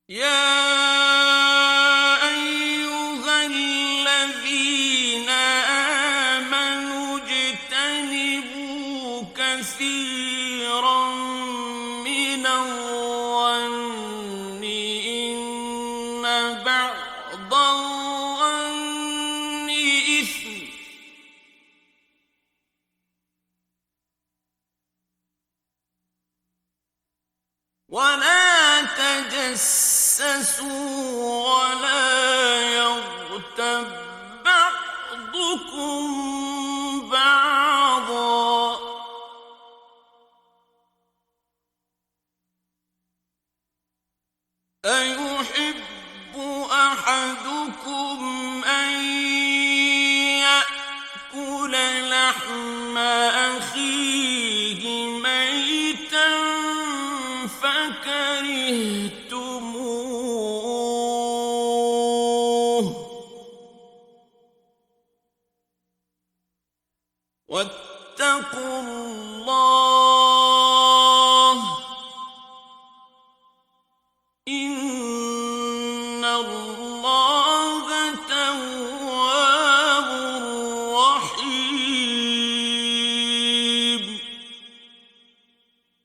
يا أيها الذين آمنوا اجتنبوا كثيرا من الظن إن بعض الظن إثم ولا تجسسوا ولا يغتب بعضكم بعضا أيحب أحدكم أن يأكل لحم أخيه ميتا فكرهتموه واتقوا الله إن الله